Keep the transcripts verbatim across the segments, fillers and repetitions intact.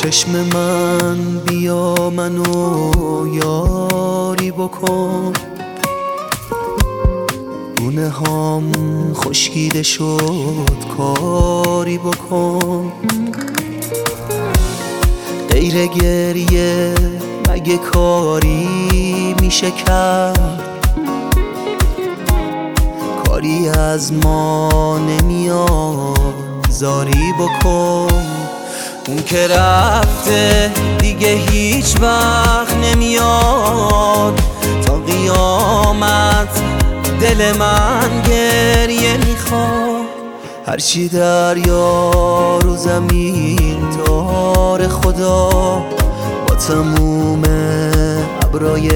چشم من بیا منو یاری بکن، گونه هام خشکیده شد کاری بکن. غیر گریه مگه کاری میشه کرد؟ کاری از ما نمیاد زاری بکن. اون که رفته دیگه هیچ وقت نمیاد، تا قیامت دل من گریه میخواد. هرچی دریا رو زمین داره خدا، با تموم ابرای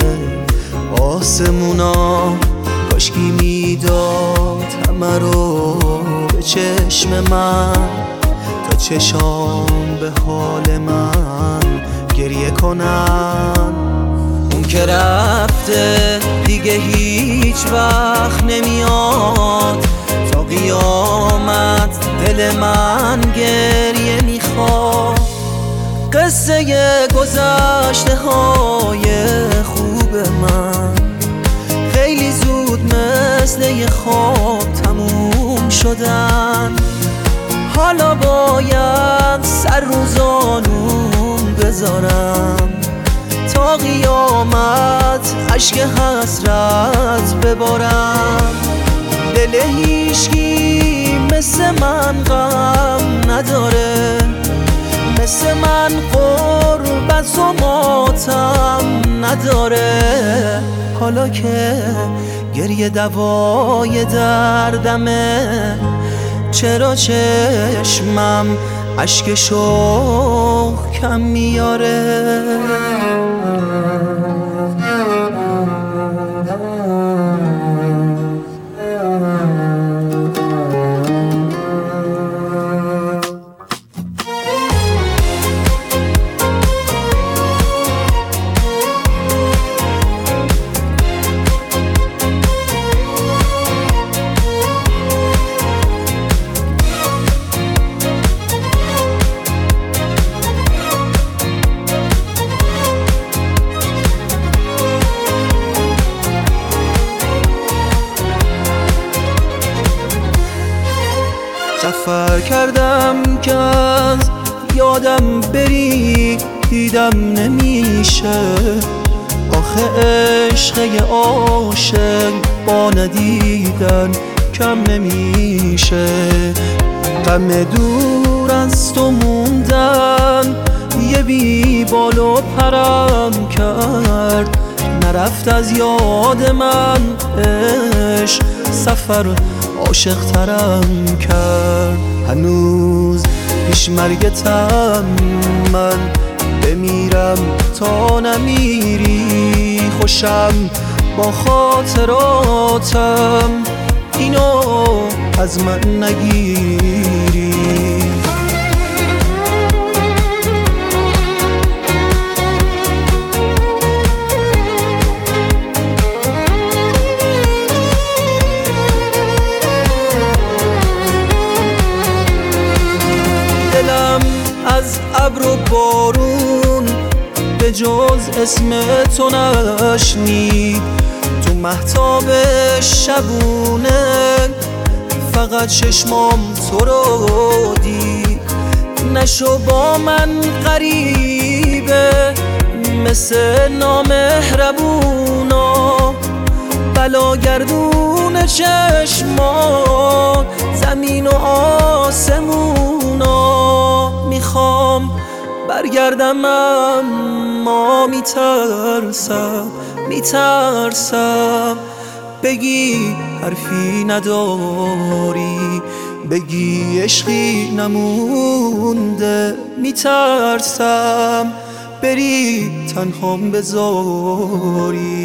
آسمونا، کاشکی میداد همه رو به چشم من، تا چشام به حال من گریه کنن. اون که رفته دیگه هیچ وقت نمیاد، تا قیامت دل من گریه میخواد. قصه گذشته های خوب من خیلی زود مثل یه خواب تموم شدن. حالا باید سر رو زانون بذارم، تا قیامت اشک حسرت ببارم. دل هیچکی مثل من غم نداره، مثل من غربت و ماتم نداره. حالا که گریه دوای دردمه، چرا چشمم اشک شوق کم میاره؟ سفر کردم که از یادم بری، دیدم نمیشه. آخه عشق عاشق با ندیدن کم نمیشه. غم دور از تو موندن یه بی بال و پرم کرد، نرفت از یاد من عشق سفر عاشق ترم کرد. هنوز پیش مرگتم من، بمیرم تا نمیری. خوشم با خاطراتم، اینو از من نگیری. دلم از ابر و بارون به جز اسم تو نشنید. تو مهتاب شبونه فقط چشمام تو رو دید. نشو با من غریبه مثل نامهربونا، بلاگردون چشمان زمین و آسمونا. میخوام برگردم اما میترسم، میترسم بگی حرفی نداری، بگی عشقی نمونده. میترسم بری تنهام بذاری.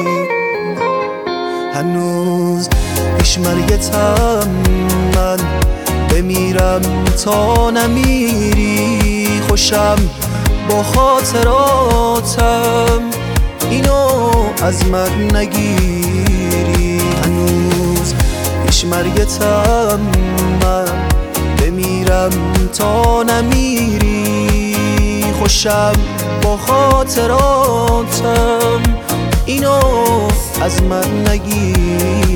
هنوز پیش مرگتم من، بمیرم تا نمیری. خوشم با خاطراتم، اینو از من نگیری. هنوز پیش مرگتم من، بمیرم تا نمیری. خوشم با خاطراتم، اینو از من نگیر.